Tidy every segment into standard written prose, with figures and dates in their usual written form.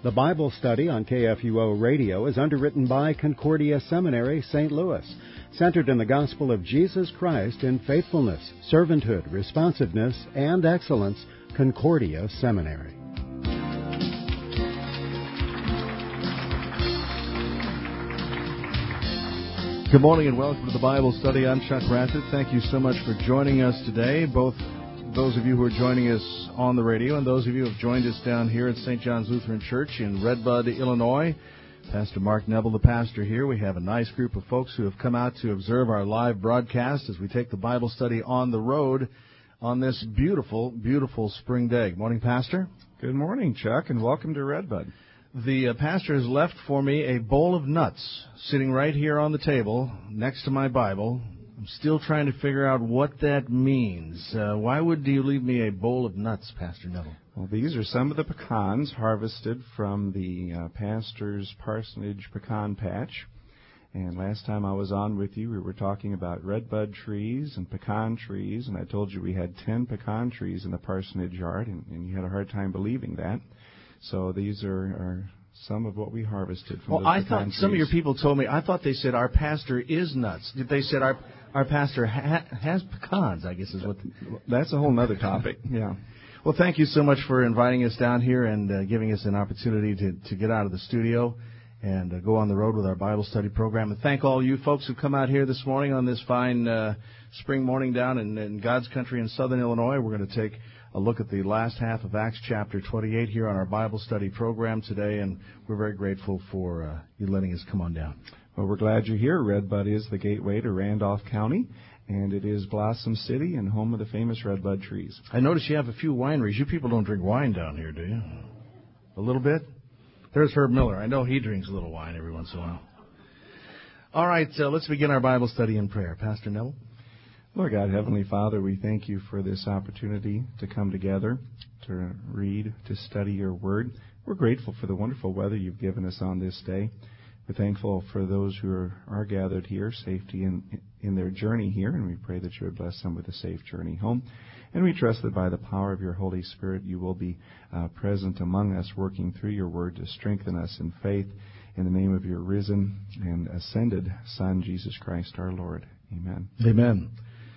The Bible study on KFUO Radio is underwritten by Concordia Seminary, St. Louis, centered in the gospel of Jesus Christ in faithfulness, servanthood, responsiveness, and excellence. Concordia Seminary. Good morning and welcome to the Bible study. I'm Chuck Rathett. Thank you so much for joining us today, both those of you who are joining us on the radio and those of you who have joined us down here at St. John's Lutheran Church in Redbud, Illinois. Pastor Mark Neville, the pastor here. We have a nice group of folks who have come out to observe our live broadcast as we take the Bible study on the road on this beautiful, beautiful spring day. Good morning, Pastor. Good morning, Chuck, and welcome to Redbud. The pastor has left for me a bowl of nuts sitting right here on the table next to my Bible. I'm still trying to figure out what that means. Why would you leave me a bowl of nuts, Pastor Neville? Well, these are some of the pecans harvested from the pastor's parsonage pecan patch. And last time I was on with you, we were talking about redbud trees and pecan trees, and I told you we had 10 pecan trees in the parsonage yard, and you had a hard time believing that. So these are some of what we harvested from those pecan trees. Some of your people told me, I thought they said our pastor is nuts. They said our pastor has pecans, I guess is what. That's a whole other topic, yeah. Well, thank you so much for inviting us down here and giving us an opportunity to get out of the studio and go on the road with our Bible study program. And thank all you folks who come out here this morning on this fine spring morning down in God's country in southern Illinois. We're going to take a look at the last half of Acts chapter 28 here on our Bible study program today, and we're very grateful for you letting us come on down. Well, we're glad you're here. Redbud is the gateway to Randolph County, and it is Blossom City and home of the famous redbud trees. I notice you have a few wineries. You people don't drink wine down here, do you? A little bit? There's Herb Miller. I know he drinks a little wine every once in a while. All right, let's begin our Bible study in prayer. Pastor Neville? Lord God, Heavenly Father, we thank you for this opportunity to come together, to read, to study your word. We're grateful for the wonderful weather you've given us on this day. We're thankful for those who are gathered here, safety in their journey here, and we pray that you would bless them with a safe journey home. And we trust that by the power of your Holy Spirit, you will be present among us, working through your word to strengthen us in faith in the name of your risen and ascended Son, Jesus Christ our Lord. Amen. Amen.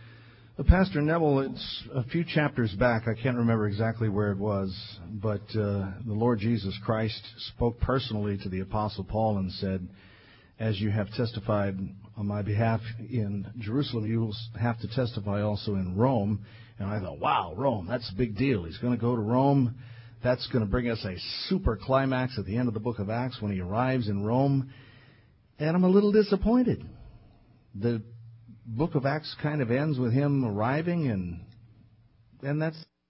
Pastor Neville, it's a few chapters back, I can't remember exactly where it was, but the Lord Jesus Christ spoke personally to the Apostle Paul and said, as you have testified on my behalf in Jerusalem, you will have to testify also in Rome. And I thought, wow, Rome, that's a big deal. He's going to go to Rome. That's going to bring us a super climax at the end of the book of Acts when he arrives in Rome. And I'm a little disappointed. The book of Acts kind of ends with him arriving, and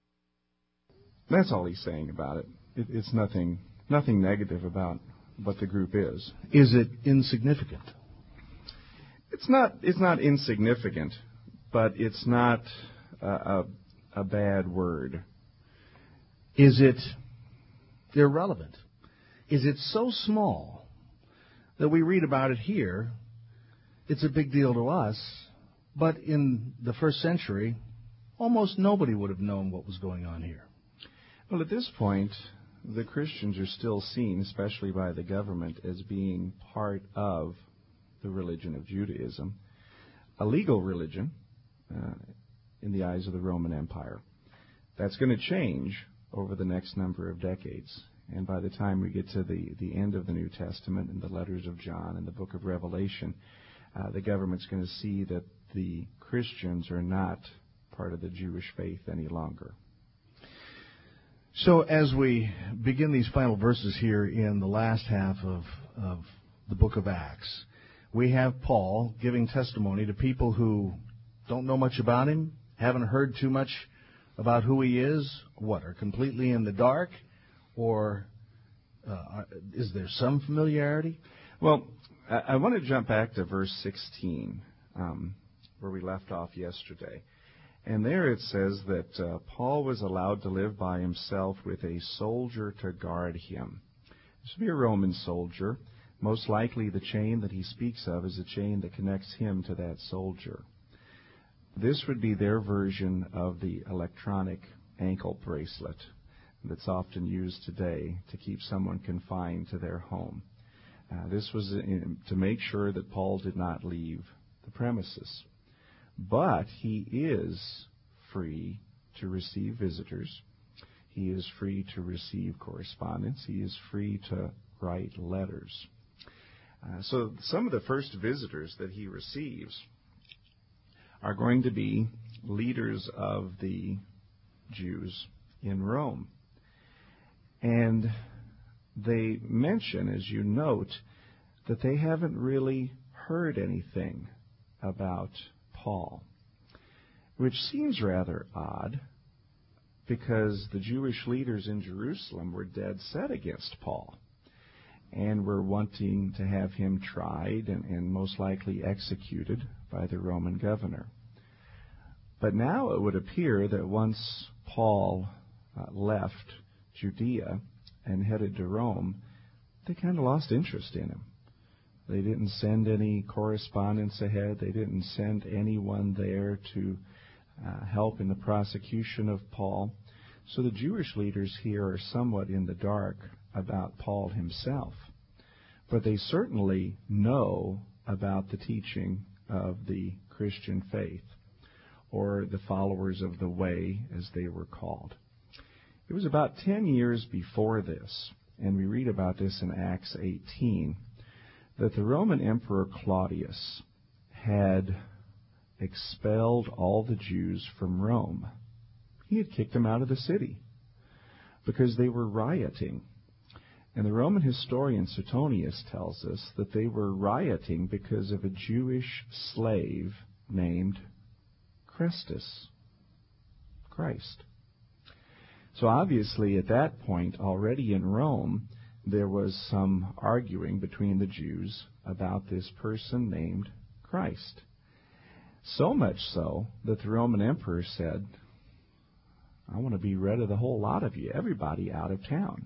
that's all he's saying about it. It's nothing negative about what the group is. Is it insignificant? It's not insignificant, but it's not a bad word. Is it irrelevant? Is it so small that we read about it here? It's a big deal to us, but in the first century, almost nobody would have known what was going on here. Well, at this point, the Christians are still seen, especially by the government, as being part of the religion of Judaism, a legal religion in the eyes of the Roman Empire. That's going to change over the next number of decades. And by the time we get to the end of the New Testament and the letters of John and the book of Revelation, the government's going to see that the Christians are not part of the Jewish faith any longer. So as we begin these final verses here in the last half of the book of Acts, we have Paul giving testimony to people who don't know much about him, haven't heard too much about who he is, are completely in the dark, or is there some familiarity? Well, I want to jump back to verse 16, where we left off yesterday. And there it says that Paul was allowed to live by himself with a soldier to guard him. This would be a Roman soldier. Most likely the chain that he speaks of is a chain that connects him to that soldier. This would be their version of the electronic ankle bracelet. that's often used today to keep someone confined to their home. This was to make sure that Paul did not leave the premises. But he is free to receive visitors. He is free to receive correspondence. He is free to write letters. So some of the first visitors that he receives are going to be leaders of the Jews in Rome. And they mention, as you note, that they haven't really heard anything about Paul, which seems rather odd because the Jewish leaders in Jerusalem were dead set against Paul and were wanting to have him tried and most likely executed by the Roman governor. But now it would appear that once Paul left Judea and headed to Rome, they kind of lost interest in him. They didn't send any correspondence ahead. They didn't send anyone there to help in the prosecution of Paul. So the Jewish leaders here are somewhat in the dark about Paul himself. But they certainly know about the teaching of the Christian faith, or the followers of the way, as they were called. It was about 10 years before this, and we read about this in Acts 18, that the Roman Emperor Claudius had expelled all the Jews from Rome. He had kicked them out of the city because they were rioting. And the Roman historian Suetonius tells us that they were rioting because of a Jewish slave named Christus, Christ. So obviously at that point, already in Rome, there was some arguing between the Jews about this person named Christ. So much so that the Roman emperor said, I want to be rid of the whole lot of you, everybody out of town.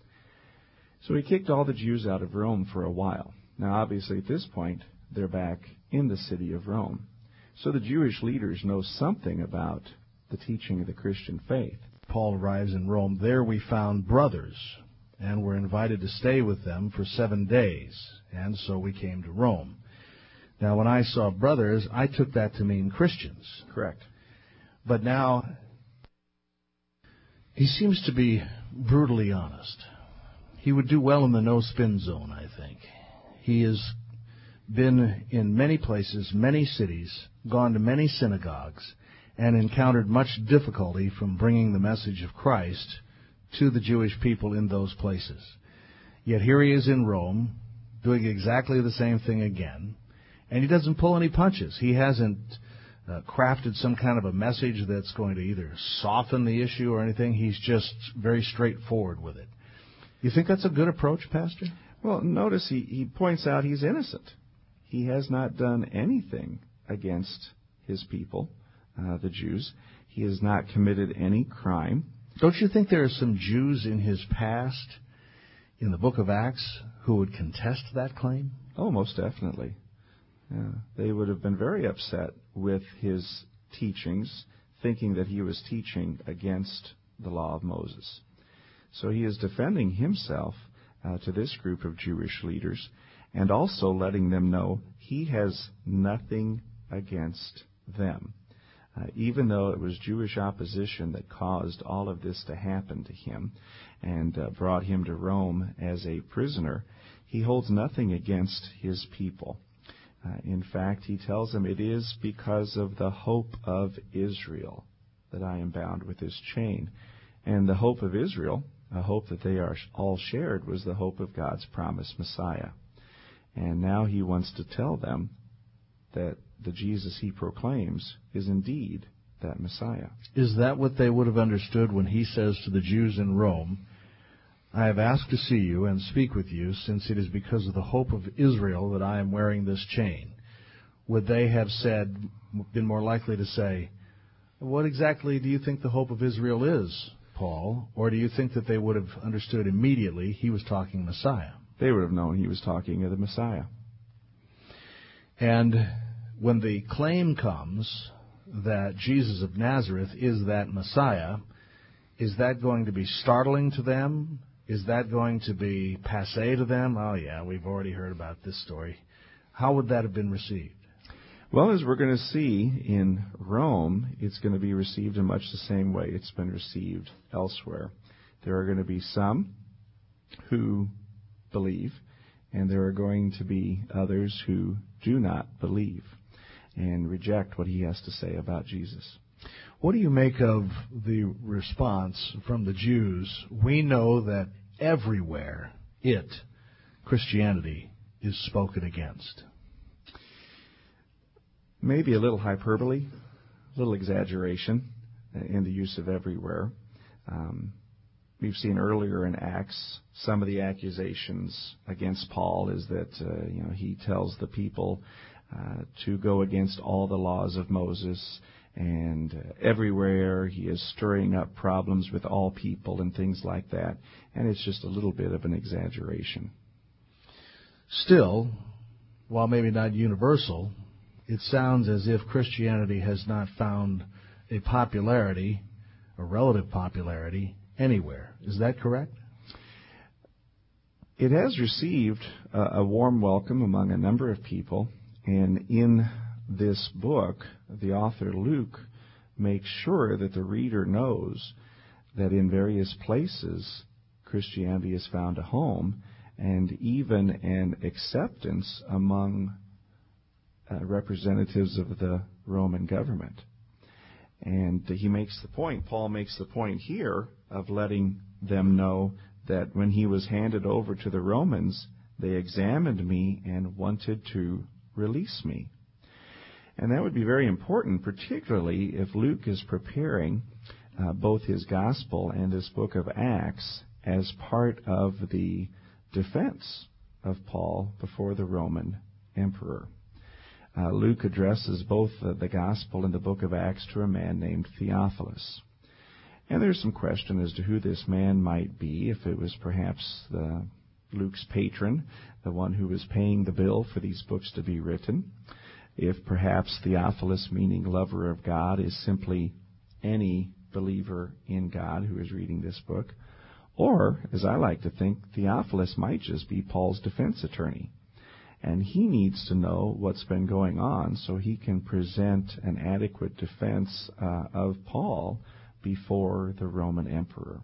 So he kicked all the Jews out of Rome for a while. Now obviously at this point, they're back in the city of Rome. So the Jewish leaders know something about the teaching of the Christian faith. Paul arrives in Rome. There we found brothers, and were invited to stay with them for 7 days, and so we came to Rome. Now, when I saw brothers, I took that to mean Christians. Correct. But now, he seems to be brutally honest. He would do well in the no-spin zone, I think. He has been in many places, many cities, gone to many synagogues, and encountered much difficulty from bringing the message of Christ to the Jewish people in those places. Yet here he is in Rome, doing exactly the same thing again, and he doesn't pull any punches. He hasn't crafted some kind of a message that's going to either soften the issue or anything. He's just very straightforward with it. You think that's a good approach, Pastor? Well, notice he points out he's innocent. He has not done anything against his people, the Jews. He has not committed any crime. Don't you think there are some Jews in his past, in the book of Acts, who would contest that claim? Oh, most definitely. Yeah. They would have been very upset with his teachings, thinking that he was teaching against the law of Moses. So he is defending himself to this group of Jewish leaders, and also letting them know he has nothing against them. Even though it was Jewish opposition that caused all of this to happen to him and brought him to Rome as a prisoner, he holds nothing against his people. In fact, he tells them, it is because of the hope of Israel that I am bound with this chain. And the hope of Israel, a hope that they are all shared, was the hope of God's promised Messiah. And now he wants to tell them that the Jesus he proclaims is indeed that Messiah. Is that what they would have understood when he says to the Jews in Rome, I have asked to see you and speak with you, since it is because of the hope of Israel that I am wearing this chain? Would they have been more likely to say, what exactly do you think the hope of Israel is, Paul? Or do you think that they would have understood immediately he was talking Messiah? They would have known he was talking of the Messiah. And when the claim comes that Jesus of Nazareth is that Messiah, is that going to be startling to them? Is that going to be passé to them? Oh, yeah, we've already heard about this story. How would that have been received? Well, as we're going to see in Rome, it's going to be received in much the same way it's been received elsewhere. There are going to be some who believe, and there are going to be others who do not believe and reject what he has to say about Jesus. What do you make of the response from the Jews? We know that everywhere Christianity, is spoken against. Maybe a little hyperbole, a little exaggeration in the use of everywhere. We've seen earlier in Acts some of the accusations against Paul is that he tells the people to go against all the laws of Moses, and everywhere he is stirring up problems with all people and things like that. And it's just a little bit of an exaggeration. Still, while maybe not universal, it sounds as if Christianity has not found a popularity, a relative popularity, anywhere. Is that correct? It has received a warm welcome among a number of people, and in this book, the author Luke makes sure that the reader knows that in various places Christianity has found a home and even an acceptance among representatives of the Roman government. And he makes the point, Paul makes the point here of letting them know that when he was handed over to the Romans, they examined me and wanted to release me. And that would be very important, particularly if Luke is preparing both his gospel and this book of Acts as part of the defense of Paul before the Roman emperor. Luke addresses both the gospel and the book of Acts to a man named Theophilus. And there's some question as to who this man might be, if it was perhaps Luke's patron, the one who was paying the bill for these books to be written. If perhaps Theophilus, meaning lover of God, is simply any believer in God who is reading this book. Or, as I like to think, Theophilus might just be Paul's defense attorney. And he needs to know what's been going on so he can present an adequate defense of Paul before the Roman emperor.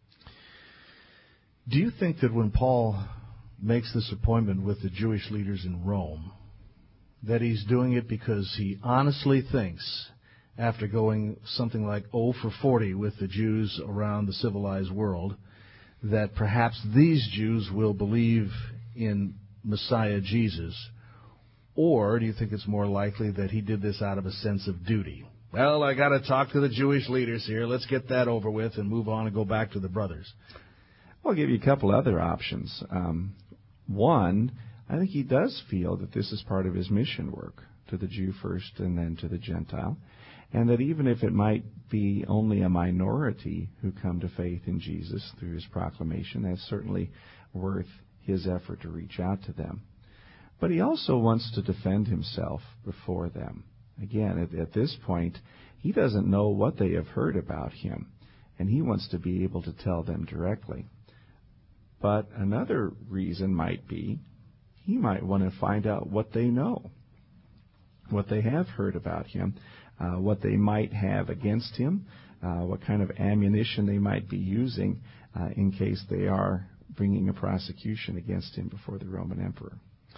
Do you think that when Paul makes this appointment with the Jewish leaders in Rome, that he's doing it because he honestly thinks, after going something like 0 for 40 with the Jews around the civilized world, that perhaps these Jews will believe in Messiah Jesus? Or do you think it's more likely that he did this out of a sense of duty? Well, I got to talk to the Jewish leaders here. Let's get that over with and move on and go back to the brothers. I'll give you a couple other options. One, I think he does feel that this is part of his mission work, to the Jew first and then to the Gentile, and that even if it might be only a minority who come to faith in Jesus through his proclamation, that's certainly worth his effort to reach out to them. But he also wants to defend himself before them. Again, at this point, he doesn't know what they have heard about him, and he wants to be able to tell them directly. But another reason might be he might want to find out what they know, what they have heard about him, what they might have against him, what kind of ammunition they might be using in case they are bringing a prosecution against him before the Roman emperor.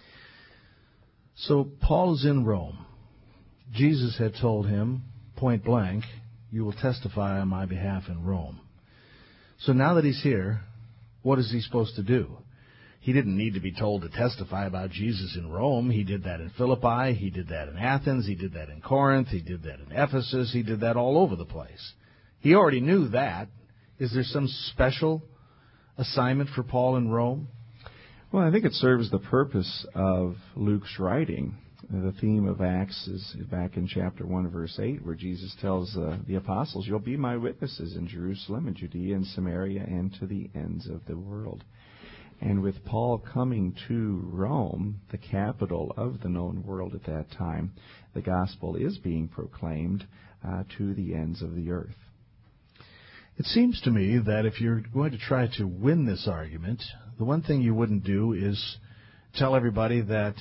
So Paul is in Rome. Jesus had told him, point blank, you will testify on my behalf in Rome. So now that he's here, what is he supposed to do? He didn't need to be told to testify about Jesus in Rome. He did that in Philippi. He did that in Athens. He did that in Corinth. He did that in Ephesus. He did that all over the place. He already knew that. Is there some special assignment for Paul in Rome? Well, I think it serves the purpose of Luke's writing. The theme of Acts is back in chapter 1, verse 8, where Jesus tells the apostles, you'll be my witnesses in Jerusalem and Judea and Samaria and to the ends of the world. And with Paul coming to Rome, the capital of the known world at that time, the gospel is being proclaimed to the ends of the earth. It seems to me that if you're going to try to win this argument, the one thing you wouldn't do is tell everybody that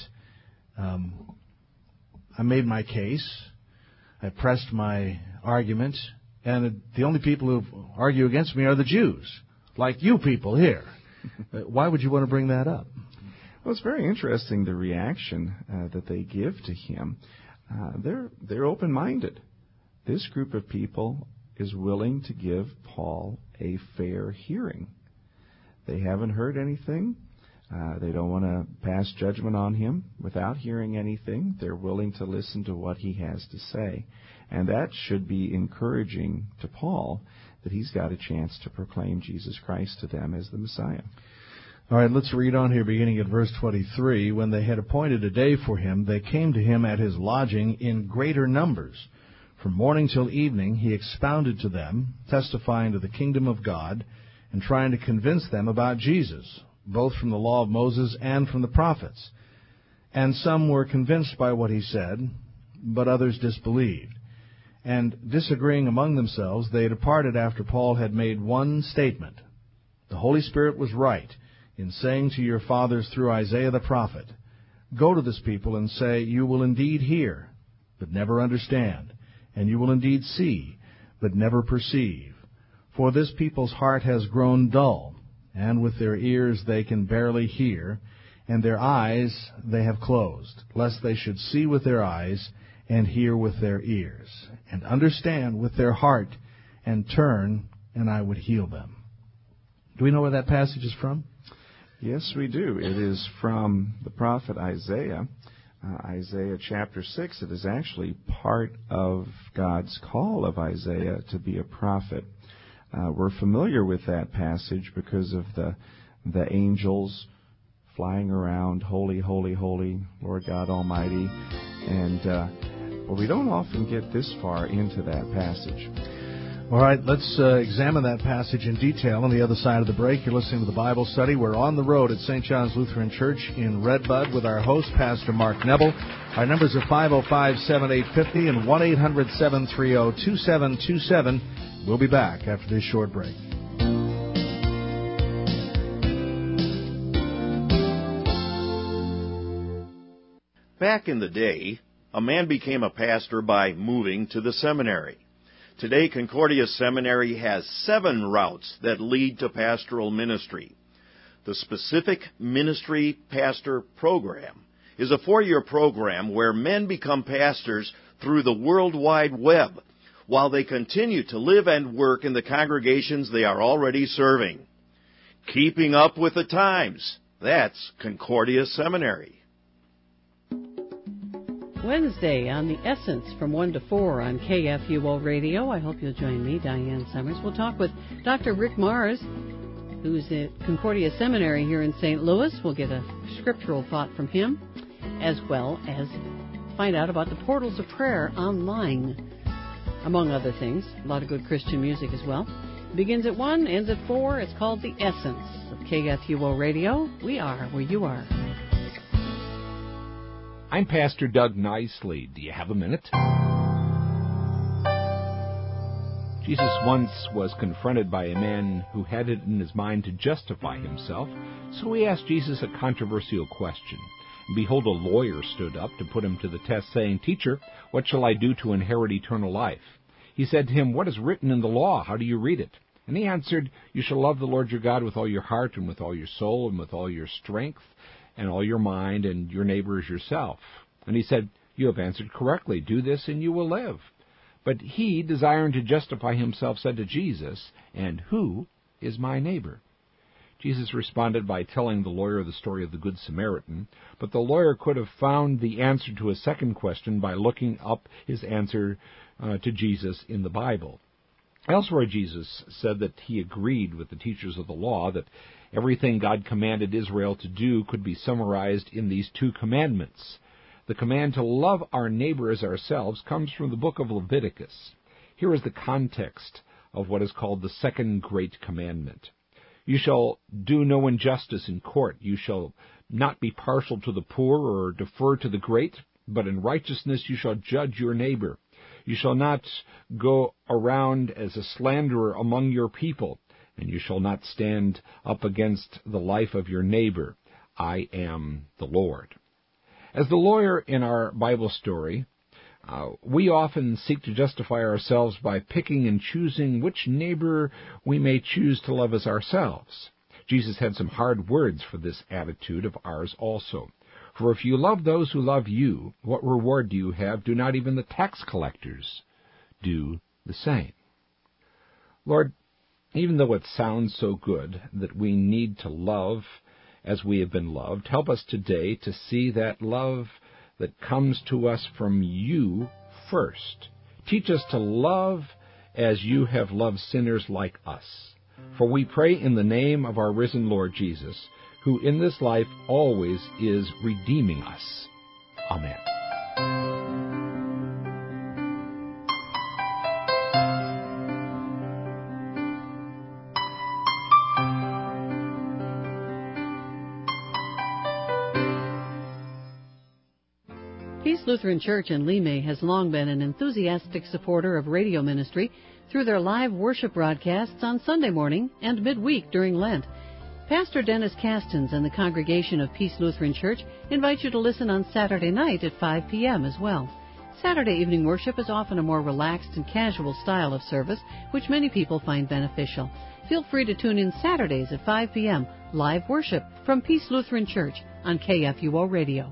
I made my case, I pressed my argument, and the only people who argue against me are the Jews, like you people here. Why would you want to bring that up? Well, it's very interesting, the reaction that they give to him. They're open-minded. This group of people is willing to give Paul a fair hearing. They haven't heard anything. They don't want to pass judgment on him without hearing anything. They're willing to listen to what he has to say. And that should be encouraging to Paul, that he's got a chance to proclaim Jesus Christ to them as the Messiah. All right, let's read on here, beginning at verse 23. When they had appointed a day for him, they came to him at his lodging in greater numbers. From morning till evening he expounded to them, testifying to the kingdom of God, and trying to convince them about Jesus, both from the law of Moses and from the prophets. And some were convinced by what he said, but others disbelieved. And disagreeing among themselves, they departed after Paul had made one statement. The Holy Spirit was right in saying to your fathers through Isaiah the prophet, Go to this people and say, You will indeed hear, but never understand, and you will indeed see, but never perceive. For this people's heart has grown dull, and with their ears they can barely hear, and their eyes they have closed, lest they should see with their eyes, and hear with their ears, and understand with their heart, and turn, and I would heal them. Do we know where that passage is from? Yes, we do. It is from the prophet Isaiah. Isaiah chapter 6. It is actually part of God's call of Isaiah to be a prophet. We're familiar with that passage because of the angels flying around, holy, holy, holy, Lord God Almighty. And but we don't often get this far into that passage. All right, let's examine that passage in detail on the other side of the break. You're listening to the Bible Study. We're on the road at St. John's Lutheran Church in Redbud with our host, Pastor Mark Nebel. Our numbers are 505-7850 and 1-800-730-2727. We'll be back after this short break. Back in the day, a man became a pastor by moving to the seminary. Today, Concordia Seminary has 7 routes that lead to pastoral ministry. The Specific Ministry Pastor Program is a 4-year program where men become pastors through the World Wide Web while they continue to live and work in the congregations they are already serving. Keeping up with the times. That's Concordia Seminary. Wednesday on The Essence from 1 to 4 on KFUO Radio. I hope you'll join me, Diane Summers. We'll talk with Dr. Rick Mars, who's at Concordia Seminary here in St. Louis. We'll get a scriptural thought from him, as well as find out about the Portals of Prayer online, among other things. A lot of good Christian music as well. It begins at 1, ends at 4. It's called The Essence of KFUO Radio. We are where you are. I'm Pastor Doug Nicely. Do you have a minute? Jesus once was confronted by a man who had it in his mind to justify himself, so he asked Jesus a controversial question. And behold, a lawyer stood up to put him to the test, saying, Teacher, what shall I do to inherit eternal life? He said to him, What is written in the law? How do you read it? And he answered, You shall love the Lord your God with all your heart and with all your soul and with all your strength, and all your mind, and your neighbor as yourself. And he said, You have answered correctly. Do this, and you will live. But he, desiring to justify himself, said to Jesus, And who is my neighbor? Jesus responded by telling the lawyer the story of the Good Samaritan, but the lawyer could have found the answer to his second question by looking up his answer to Jesus in the Bible. Elsewhere, Jesus said that he agreed with the teachers of the law that everything God commanded Israel to do could be summarized in these 2 commandments. The command to love our neighbor as ourselves comes from the book of Leviticus. Here is the context of what is called the second great commandment. You shall do no injustice in court. You shall not be partial to the poor or defer to the great, but in righteousness you shall judge your neighbor. You shall not go around as a slanderer among your people, and you shall not stand up against the life of your neighbor. I am the Lord. As the lawyer in our Bible story, we often seek to justify ourselves by picking and choosing which neighbor we may choose to love as ourselves. Jesus had some hard words for this attitude of ours also. For if you love those who love you, what reward do you have? Do not even the tax collectors do the same? Lord, even though it sounds so good that we need to love as we have been loved, help us today to see that love that comes to us from you first. Teach us to love as you have loved sinners like us. For we pray in the name of our risen Lord Jesus, who in this life always is redeeming us. Amen. Peace Lutheran Church in Limay has long been an enthusiastic supporter of radio ministry through their live worship broadcasts on Sunday morning and midweek during Lent. Pastor Dennis Castens and the congregation of Peace Lutheran Church invite you to listen on Saturday night at 5 p.m. as well. Saturday evening worship is often a more relaxed and casual style of service, which many people find beneficial. Feel free to tune in Saturdays at 5 p.m. live worship from Peace Lutheran Church on KFUO Radio.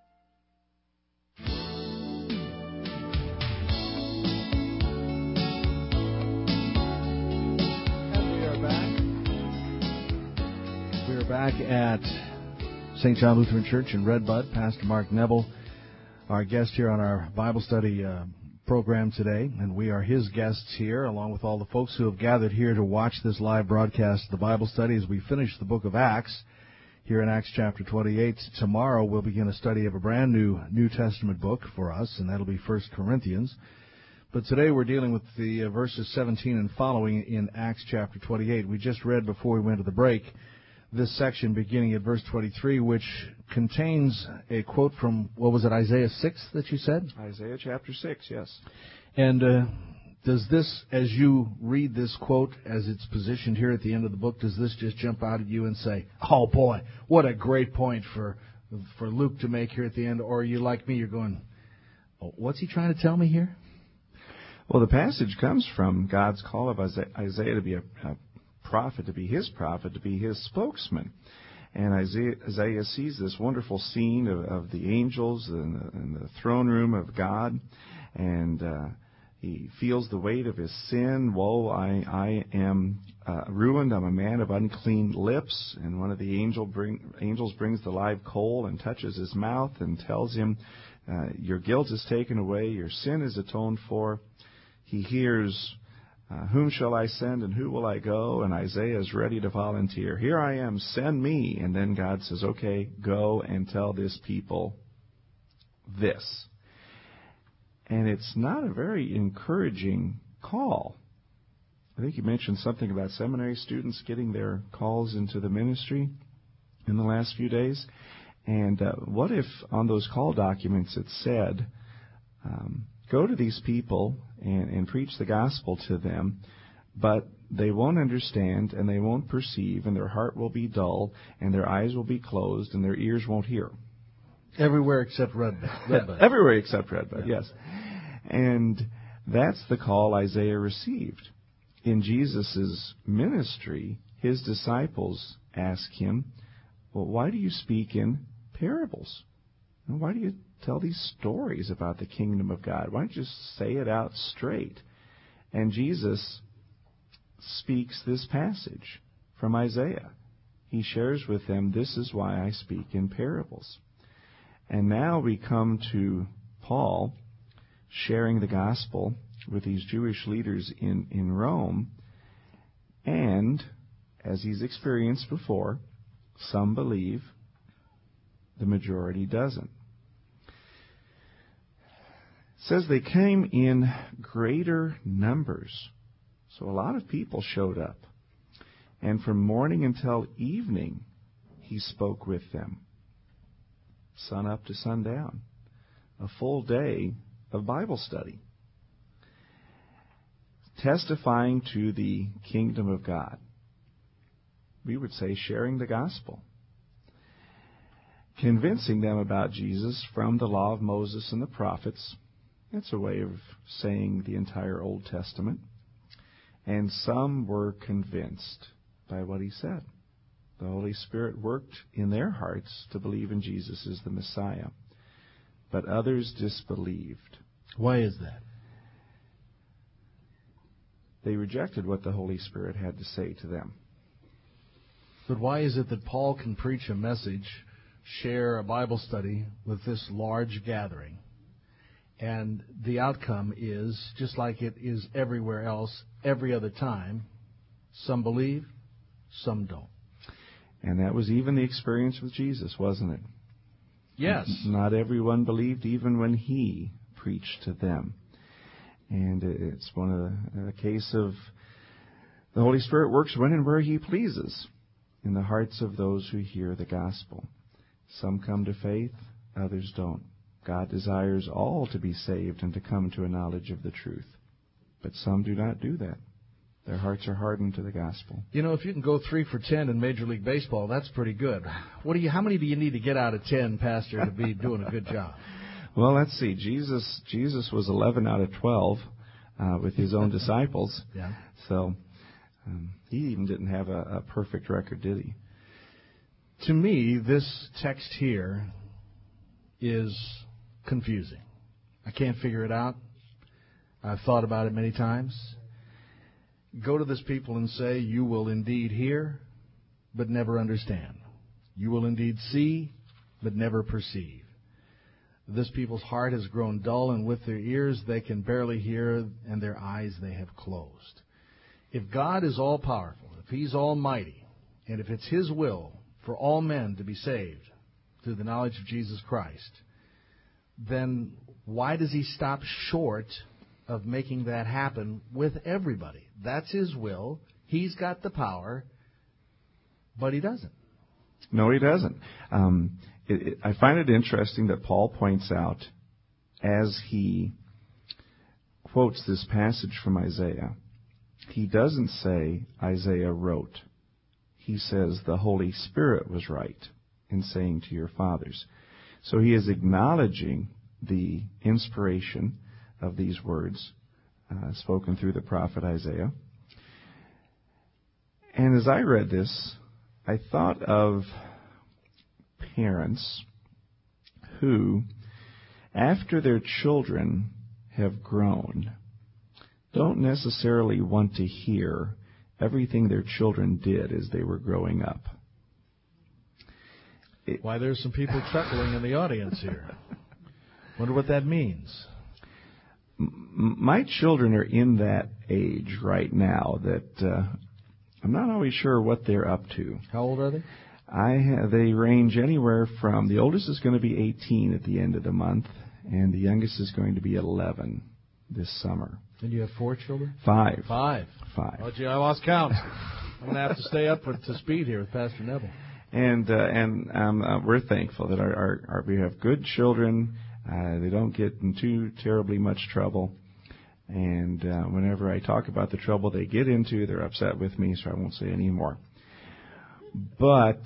Back at St. John Lutheran Church in Redbud, Pastor Mark Neville, our guest here on our Bible study program today, and we are his guests here, along with all the folks who have gathered here to watch this live broadcast of the Bible study as we finish the book of Acts, here in Acts chapter 28. Tomorrow we'll begin a study of a brand new New Testament book for us, and that'll be 1 Corinthians. But today we're dealing with the verses 17 and following in Acts chapter 28. We just read before we went to the break this section beginning at verse 23, which contains a quote from, what was it, Isaiah 6 that you said? Isaiah chapter 6, yes. And does this, as you read this quote, as it's positioned here at the end of the book, does this just jump out at you and say, oh boy, what a great point for Luke to make here at the end? Or are you like me, you're going, oh, what's he trying to tell me here? Well, the passage comes from God's call of Isaiah to be a prophet, to be his prophet, to be his spokesman. And Isaiah sees this wonderful scene of the angels in the throne room of God, and he feels the weight of his sin. Woe, I am ruined. I'm a man of unclean lips. And one of the angels brings the live coal and touches his mouth and tells him, your guilt is taken away, your sin is atoned for. He hears, whom shall I send and who will I go? And Isaiah is ready to volunteer. Here I am, send me. And then God says, okay, go and tell this people this. And it's not a very encouraging call. I think you mentioned something about seminary students getting their calls into the ministry in the last few days. And what if on those call documents it said, go to these people and preach the gospel to them, but they won't understand and they won't perceive, and their heart will be dull and their eyes will be closed and their ears won't hear. Everywhere except Redbud. Everywhere except Redbud, yeah. Yes. And that's the call Isaiah received. In Jesus' ministry, his disciples ask him, well, why do you speak in parables? And why do you tell these stories about the kingdom of God? Why don't you just say it out straight? And Jesus speaks this passage from Isaiah. He shares with them, this is why I speak in parables. And now we come to Paul sharing the gospel with these Jewish leaders in Rome. And, as he's experienced before, some believe, the majority doesn't. It says they came in greater numbers. So a lot of people showed up. And from morning until evening, he spoke with them. Sun up to sundown. A full day of Bible study. testifying to the kingdom of God. We would say sharing the gospel. Convincing them about Jesus from the law of Moses and the prophets. That's a way of saying the entire Old Testament. And some were convinced by what he said. The Holy Spirit worked in their hearts to believe in Jesus as the Messiah. But others disbelieved. Why is that? They rejected what the Holy Spirit had to say to them. But why is it that Paul can preach a message, share a Bible study with this large gathering, and the outcome is, just like it is everywhere else, every other time, some believe, some don't? And that was even the experience with Jesus, wasn't it? Yes. Not everyone believed even when he preached to them. And it's one of the case of the Holy Spirit works when and where he pleases in the hearts of those who hear the gospel. Some come to faith, others don't. God desires all to be saved and to come to a knowledge of the truth. But some do not do that. Their hearts are hardened to the gospel. You know, if you can go 3 for 10 in Major League Baseball, that's pretty good. How many do you need to get out of 10, Pastor, to be doing a good job? Well, let's see. Jesus was 11 out of 12 with his own disciples. Yeah. So he even didn't have a perfect record, did he? To me, this text here is confusing. I can't figure it out. I've thought about it many times. Go to this people and say, you will indeed hear, but never understand. You will indeed see, but never perceive. This people's heart has grown dull, and with their ears they can barely hear, and their eyes they have closed. If God is all-powerful, if He's almighty, and if it's His will for all men to be saved through the knowledge of Jesus Christ, then why does He stop short of making that happen with everybody? That's His will. He's got the power, but He doesn't. No, He doesn't. I find it interesting that Paul points out, as he quotes this passage from Isaiah, he doesn't say Isaiah wrote. He says the Holy Spirit was right in saying to your fathers. So he is acknowledging the inspiration of these words spoken through the prophet Isaiah. And as I read this, I thought of parents who, after their children have grown, don't necessarily want to hear everything their children did as they were growing up. Why, there's some people chuckling in the audience here. Wonder what that means. My children are in that age right now that I'm not always sure what they're up to. How old are they? They range anywhere from, the oldest is going to be 18 at the end of the month, and the youngest is going to be 11 this summer. And you have 4 children? 5. 5. Oh, gee, I lost count. I'm going to have to stay up to speed here with Pastor Neville. And we're thankful that we have good children. They don't get in too terribly much trouble. And whenever I talk about the trouble they get into, they're upset with me, so I won't say any more. But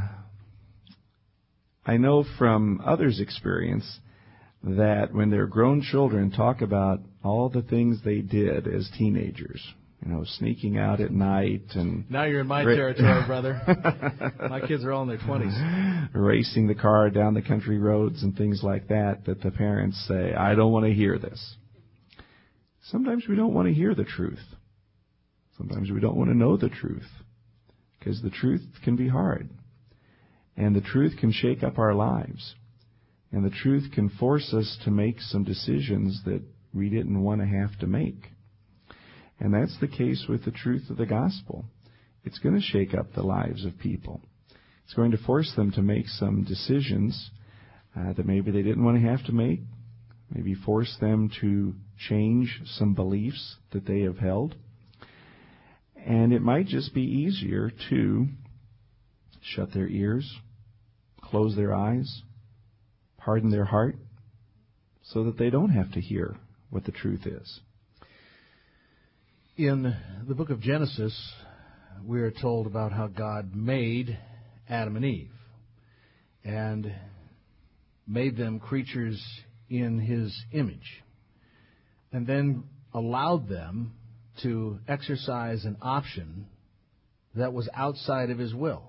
I know from others' experience that when their grown children talk about all the things they did as teenagers, sneaking out at night and... Now you're in my territory, brother. My kids are all in their 20s. Racing the car down the country roads and things like that the parents say, I don't want to hear this. Sometimes we don't want to hear the truth. Sometimes we don't want to know the truth, because the truth can be hard. And the truth can shake up our lives. And the truth can force us to make some decisions that we didn't want to have to make. And that's the case with the truth of the gospel. It's going to shake up the lives of people. It's going to force them to make some decisions that maybe they didn't want to have to make. Maybe force them to change some beliefs that they have held. And it might just be easier to shut their ears, close their eyes, harden their heart, so that they don't have to hear what the truth is. In the book of Genesis, we are told about how God made Adam and Eve and made them creatures in His image, and then allowed them to exercise an option that was outside of His will.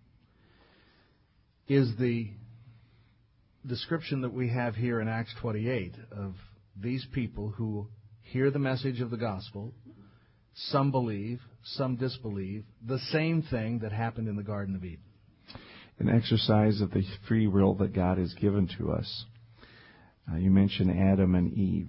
Is the description that we have here in Acts 28 of these people who hear the message of the gospel, some believe, some disbelieve, the same thing that happened in the Garden of Eden? An exercise of the free will that God has given to us. You mentioned Adam and Eve.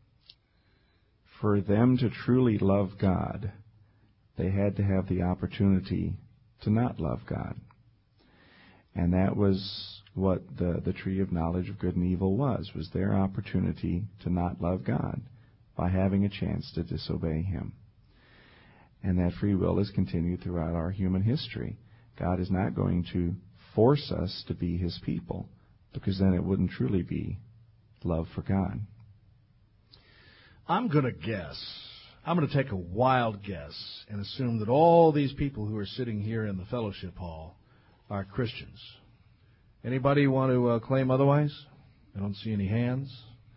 For them to truly love God, they had to have the opportunity to not love God. And that was what the tree of knowledge of good and evil was their opportunity to not love God by having a chance to disobey Him. And that free will is continued throughout our human history. God is not going to force us to be His people, because then it wouldn't truly be love for God. I'm going to take a wild guess and assume that all these people who are sitting here in the fellowship hall are Christians. Anybody want to claim otherwise? I don't see any hands.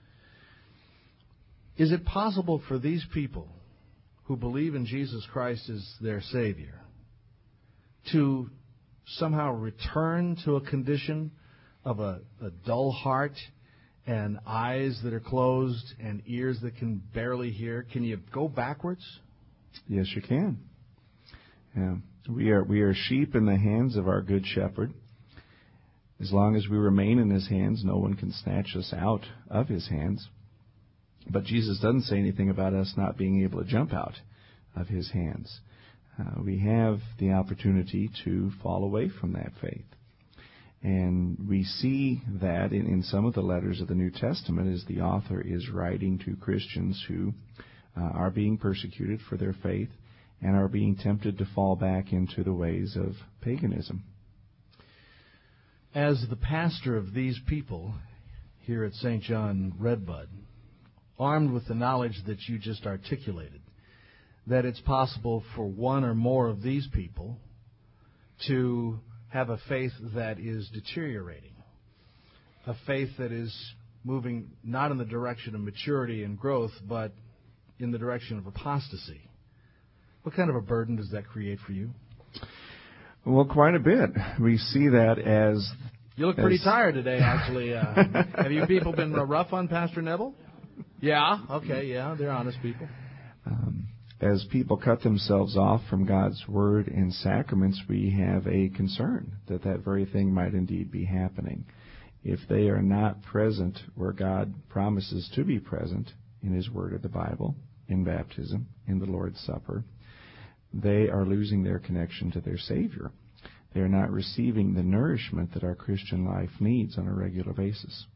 Is it possible for these people who believe in Jesus Christ as their Savior to somehow return to a condition of a dull heart and eyes that are closed and ears that can barely hear? Can you go backwards? Yes, you can. Yeah. We are sheep in the hands of our good shepherd. As long as we remain in His hands, no one can snatch us out of His hands. But Jesus doesn't say anything about us not being able to jump out of His hands. We have the opportunity to fall away from that faith. And we see that in some of the letters of the New Testament as the author is writing to Christians who are being persecuted for their faith and are being tempted to fall back into the ways of paganism. As the pastor of these people here at St. John Redbud, armed with the knowledge that you just articulated, that it's possible for one or more of these people to have a faith that is deteriorating, a faith that is moving not in the direction of maturity and growth, but in the direction of apostasy. What kind of a burden does that create for you? Well, quite a bit. We see that as... You look pretty tired today, actually. Have you people been rough on Pastor Neville? Yeah? Okay, yeah, they're honest people. As people cut themselves off from God's Word and sacraments, we have a concern that very thing might indeed be happening. If they are not present where God promises to be present in His Word of the Bible, in baptism, in the Lord's Supper, they are losing their connection to their Savior. They are not receiving the nourishment that our Christian life needs on a regular basis.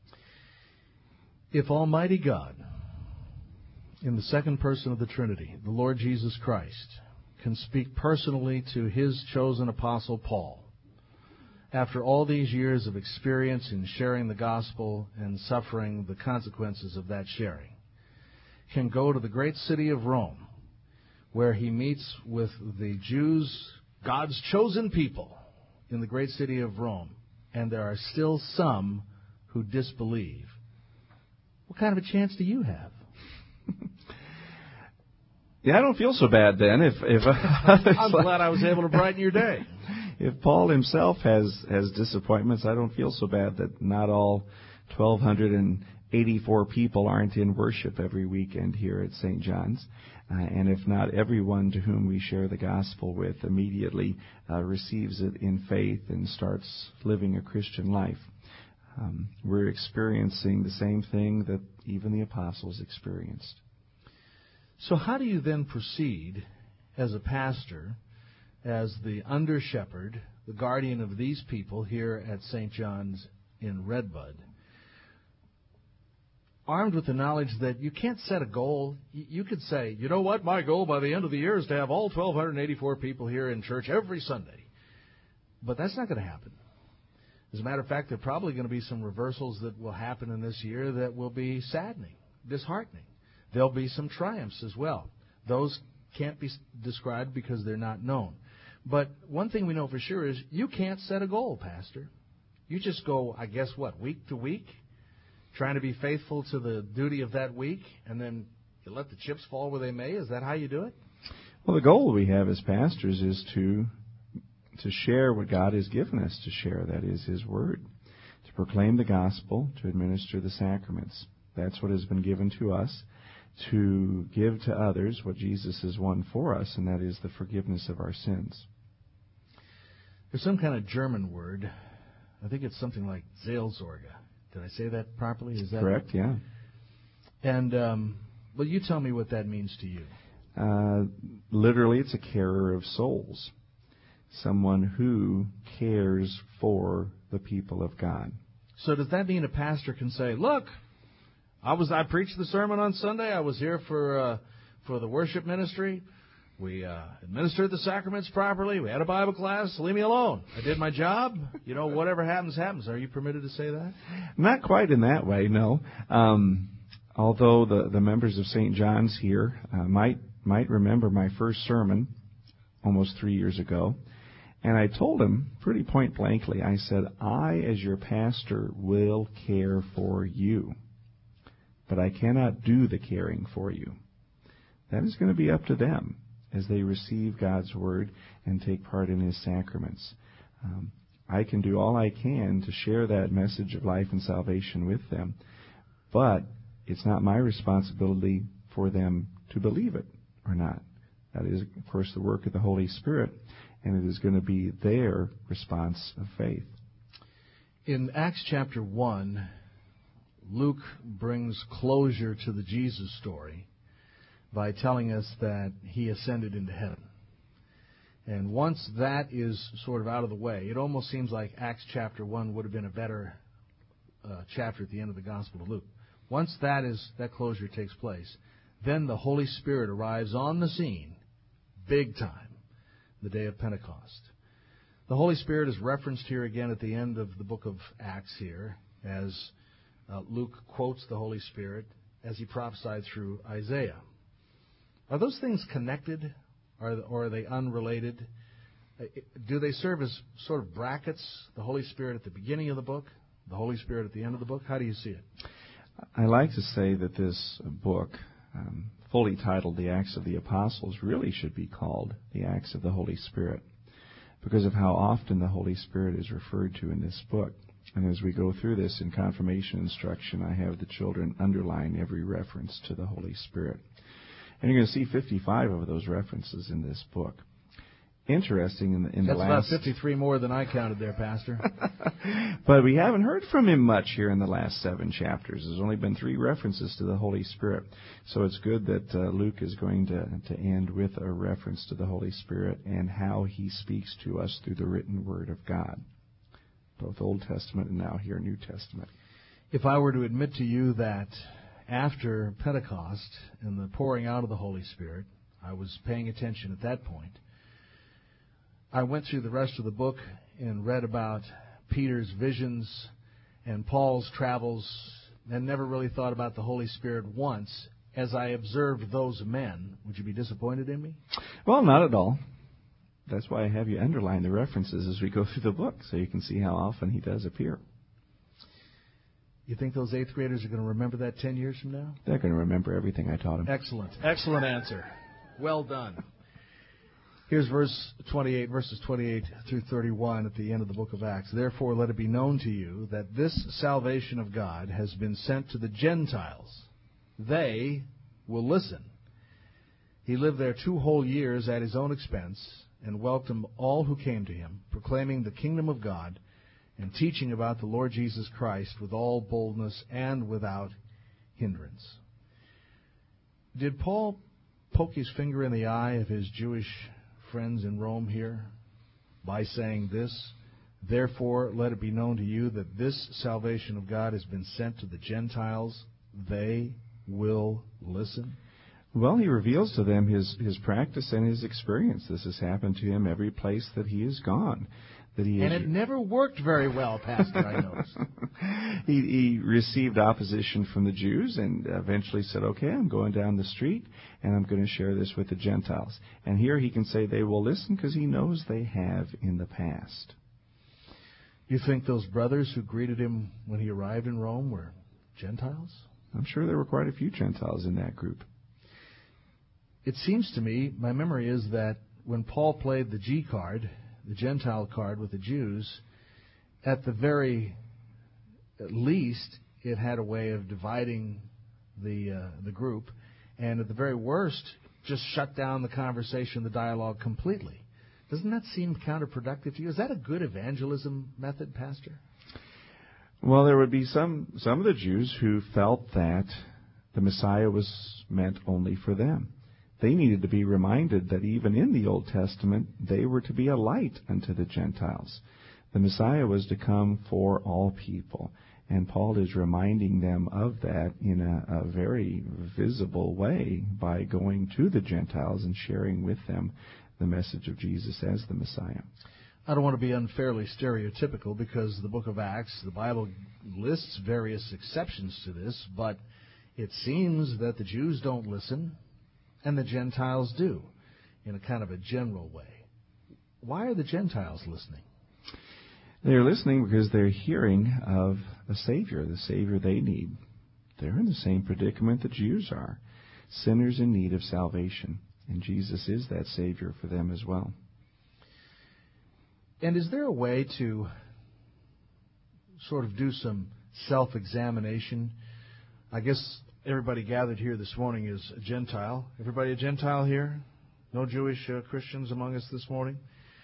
If Almighty God, in the second person of the Trinity, the Lord Jesus Christ, can speak personally to His chosen apostle Paul, after all these years of experience in sharing the gospel and suffering the consequences of that sharing, can go to the great city of Rome, where he meets with the Jews, God's chosen people, in the great city of Rome, and there are still some who disbelieve, what kind of a chance do you have? Yeah, I don't feel so bad then. I'm glad I was able to brighten your day. If Paul himself has disappointments, I don't feel so bad that not all 1,284 people aren't in worship every weekend here at St. John's. And if not everyone to whom we share the gospel with immediately receives it in faith and starts living a Christian life. We're experiencing the same thing that even the apostles experienced. So how do you then proceed as a pastor, as the under-shepherd, the guardian of these people here at St. John's in Redbud, armed with the knowledge that you can't set a goal? You could say, you know what, my goal by the end of the year is to have all 1,284 people here in church every Sunday. But that's not going to happen. As a matter of fact, there are probably going to be some reversals that will happen in this year that will be saddening, disheartening. There'll be some triumphs as well. Those can't be described because they're not known. But one thing we know for sure is you can't set a goal, Pastor. You just go, I guess, week to week, trying to be faithful to the duty of that week, and then you let the chips fall where they may? Is that how you do it? Well, the goal we have as pastors is to share what God has given us to share, that is His Word, to proclaim the gospel, to administer the sacraments. That's what has been given to us, to give to others what Jesus has won for us, and that is the forgiveness of our sins. There's some kind of German word. I think it's something like Seelsorge. Did I say that properly? Is that correct? Yeah. And well, you tell me what that means to you. Literally, it's a carer of souls, someone who cares for the people of God. So does that mean a pastor can say, "Look, I preached the sermon on Sunday. I was here for the worship ministry. We administered the sacraments properly. We had a Bible class. Leave me alone. I did my job. Whatever happens, happens." Are you permitted to say that? Not quite in that way, no. Although the members of St. John's here might remember my first sermon almost 3 years ago. And I told them pretty point blankly, I said, I, as your pastor, will care for you. But I cannot do the caring for you. That is going to be up to them as they receive God's Word and take part in His sacraments. I can do all I can to share that message of life and salvation with them, but it's not my responsibility for them to believe it or not. That is, of course, the work of the Holy Spirit, and it is going to be their response of faith. In Acts chapter 1, Luke brings closure to the Jesus story by telling us that He ascended into heaven. And once that is sort of out of the way, it almost seems like Acts chapter 1 would have been a better chapter at the end of the Gospel of Luke. Once that closure takes place, then the Holy Spirit arrives on the scene, big time, the day of Pentecost. The Holy Spirit is referenced here again at the end of the book of Acts here, as Luke quotes the Holy Spirit as he prophesied through Isaiah. Are those things connected, or are they unrelated? Do they serve as sort of brackets, the Holy Spirit at the beginning of the book, the Holy Spirit at the end of the book? How do you see it? I like to say that this book, fully titled The Acts of the Apostles, really should be called The Acts of the Holy Spirit, because of how often the Holy Spirit is referred to in this book. And as we go through this in confirmation instruction, I have the children underline every reference to the Holy Spirit. And you're going to see 55 of those references in this book. Interesting in the last... That's about 53 more than I counted there, Pastor. But we haven't heard from him much here in the last 7 chapters. There's only been 3 references to the Holy Spirit. So it's good that Luke is going to end with a reference to the Holy Spirit and how He speaks to us through the written Word of God, both Old Testament and now here New Testament. If I were to admit to you that after Pentecost and the pouring out of the Holy Spirit, I was paying attention at that point, I went through the rest of the book and read about Peter's visions and Paul's travels and never really thought about the Holy Spirit once as I observed those men, would you be disappointed in me? Well, not at all. That's why I have you underline the references as we go through the book, so you can see how often He does appear. You think those 8th graders are going to remember that 10 years from now? They're going to remember everything I taught them. Excellent. Excellent answer. Well done. Here's verses 28 through 31 at the end of the book of Acts. Therefore, let it be known to you that this salvation of God has been sent to the Gentiles. They will listen. He lived there 2 whole years at His own expense and welcomed all who came to Him, proclaiming the kingdom of God and teaching about the Lord Jesus Christ with all boldness and without hindrance. Did Paul poke his finger in the eye of his Jewish friends in Rome here by saying this? Therefore, let it be known to you that this salvation of God has been sent to the Gentiles. They will listen. Well, he reveals to them his practice and his experience. This has happened to him every place that he has gone, And it never worked very well, Pastor, I noticed. He received opposition from the Jews and eventually said, okay, I'm going down the street and I'm going to share this with the Gentiles. And here he can say they will listen because he knows they have in the past. You think those brothers who greeted him when he arrived in Rome were Gentiles? I'm sure there were quite a few Gentiles in that group. It seems to me, my memory is that when Paul played the G card, the Gentile card with the Jews, at the very least, it had a way of dividing the group, and at the very worst, just shut down the conversation, the dialogue completely. Doesn't that seem counterproductive to you? Is that a good evangelism method, Pastor? Well, there would be some of the Jews who felt that the Messiah was meant only for them. They needed to be reminded that even in the Old Testament, they were to be a light unto the Gentiles. The Messiah was to come for all people. And Paul is reminding them of that in a very visible way by going to the Gentiles and sharing with them the message of Jesus as the Messiah. I don't want to be unfairly stereotypical because the book of Acts, the Bible lists various exceptions to this, but it seems that the Jews don't listen and the Gentiles do in a kind of a general way. Why are the Gentiles listening? They're listening because they're hearing of a Savior, the Savior they need. They're in the same predicament the Jews are, sinners in need of salvation, and Jesus is that Savior for them as well. And is there a way to sort of do some self-examination? I guess everybody gathered here this morning is a Gentile. Everybody a Gentile here? No Jewish Christians among us this morning?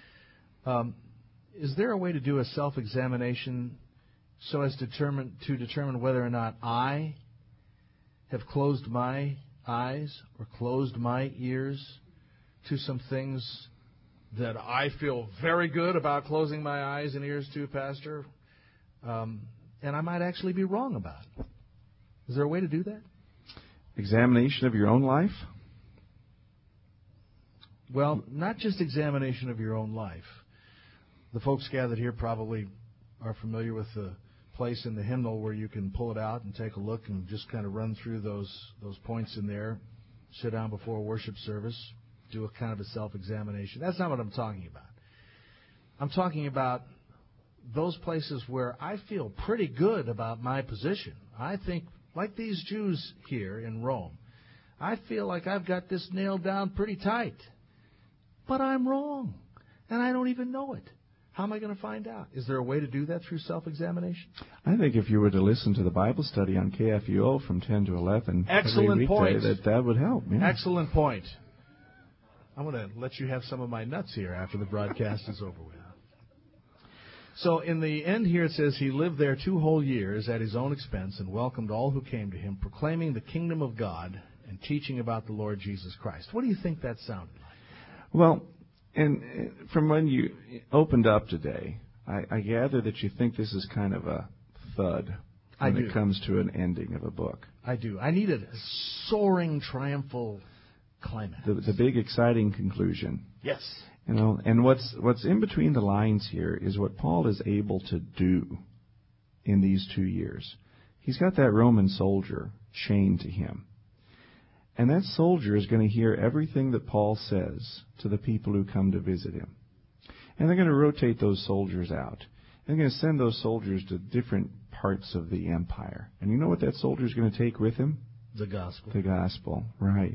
Is there a way to do a self-examination so as to determine whether or not I have closed my eyes or closed my ears to some things that I feel very good about closing my eyes and ears to, Pastor, and I might actually be wrong about it? Is there a way to do that? Examination of your own life? Well, not just examination of your own life. The folks gathered here probably are familiar with the place in the hymnal where you can pull it out and take a look and just kind of run through those points in there, sit down before a worship service, do a kind of a self-examination. That's not what I'm talking about. I'm talking about those places where I feel pretty good about my position. I think, like these Jews here in Rome, I feel like I've got this nailed down pretty tight. But I'm wrong, and I don't even know it. How am I going to find out? Is there a way to do that through self-examination? I think if you were to listen to the Bible study on KFUO from 10 to 11 Excellent every point. weekday, that would help. Yeah. Excellent point. I'm going to let you have some of my nuts here after the broadcast is over with. So in the end here it says, he lived there 2 whole years at his own expense and welcomed all who came to him, proclaiming the kingdom of God and teaching about the Lord Jesus Christ. What do you think that sounded like? Well, and from when you opened up today, I gather that you think this is kind of a thud when it comes to an ending of a book. I do. I need a soaring, triumphal climax. The big, exciting conclusion. Yes. You know, and what's in between the lines here is what Paul is able to do in these 2 years. He's got that Roman soldier chained to him. And that soldier is going to hear everything that Paul says to the people who come to visit him. And they're going to rotate those soldiers out. They're going to send those soldiers to different parts of the empire. And you know what that soldier is going to take with him? The gospel. The gospel, right.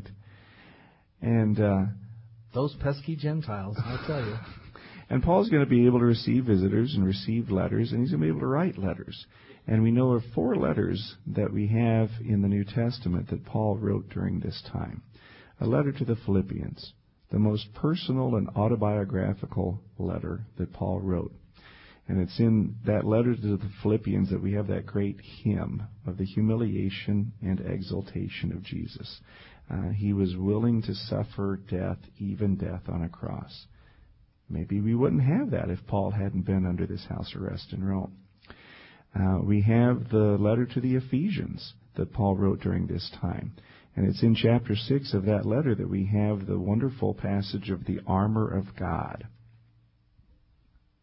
And those pesky Gentiles, I'll tell you. And Paul's going to be able to receive visitors and receive letters, and he's going to be able to write letters. And we know of 4 letters that we have in the New Testament that Paul wrote during this time. A letter to the Philippians, the most personal and autobiographical letter that Paul wrote. And it's in that letter to the Philippians that we have that great hymn of the humiliation and exaltation of Jesus. He was willing to suffer death, even death on a cross. Maybe we wouldn't have that if Paul hadn't been under this house arrest in Rome. We have the letter to the Ephesians that Paul wrote during this time. And it's in chapter 6 of that letter that we have the wonderful passage of the armor of God.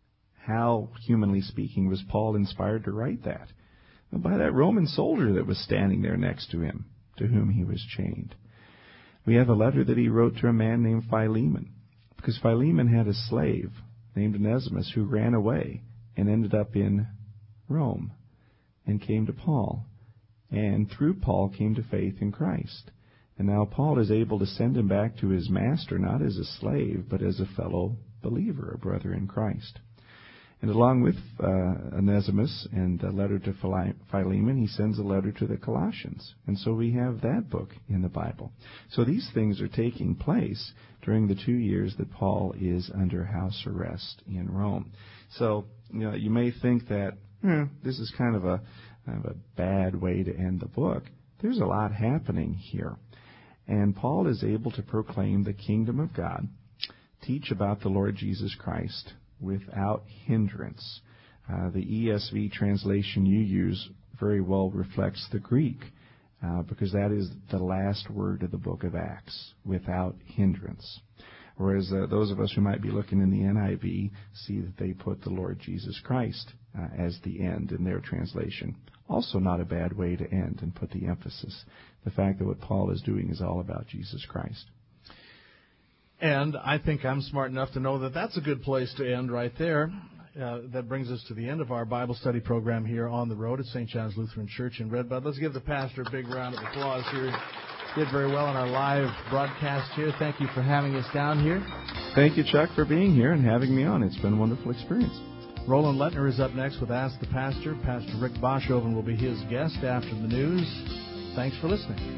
how, humanly speaking, was Paul inspired to write that? Well, by that Roman soldier that was standing there next to him, to whom he was chained. We have a letter that he wrote to a man named Philemon, because Philemon had a slave named Onesimus who ran away and ended up in Rome and came to Paul, and through Paul came to faith in Christ. And now Paul is able to send him back to his master, not as a slave, but as a fellow believer, a brother in Christ. And along with Onesimus and a letter to Philemon, he sends a letter to the Colossians. And so we have that book in the Bible. So these things are taking place during the 2 years that Paul is under house arrest in Rome. So you may think that this is kind of a bad way to end the book. There's a lot happening here. And Paul is able to proclaim the kingdom of God, teach about the Lord Jesus Christ without hindrance. The ESV translation you use very well reflects the Greek, because that is the last word of the book of Acts, without hindrance. Whereas those of us who might be looking in the NIV see that they put the Lord Jesus Christ as the end in their translation. Also not a bad way to end and put the emphasis. The fact that what Paul is doing is all about Jesus Christ. And I think I'm smart enough to know that that's a good place to end right there. That brings us to the end of our Bible study program here on the road at St. John's Lutheran Church in Redbud. Let's give the pastor a big round of applause here. Did very well on our live broadcast here. Thank you for having us down here. Thank you, Chuck, for being here and having me on. It's been a wonderful experience. Roland Lettner is up next with Ask the Pastor. Pastor Rick Boschoven will be his guest after the news. Thanks for listening.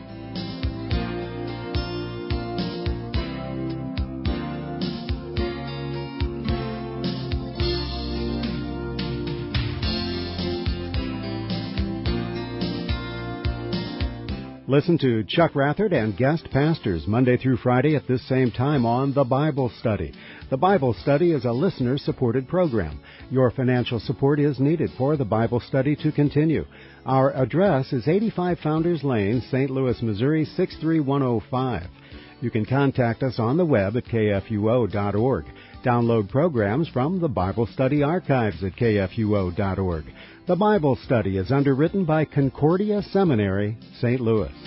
Listen to Chuck Rathert and guest pastors Monday through Friday at this same time on The Bible Study. The Bible Study is a listener-supported program. Your financial support is needed for the Bible Study to continue. Our address is 85 Founders Lane, St. Louis, Missouri, 63105. You can contact us on the web at kfuo.org. Download programs from the Bible Study archives at kfuo.org. The Bible Study is underwritten by Concordia Seminary, St. Louis.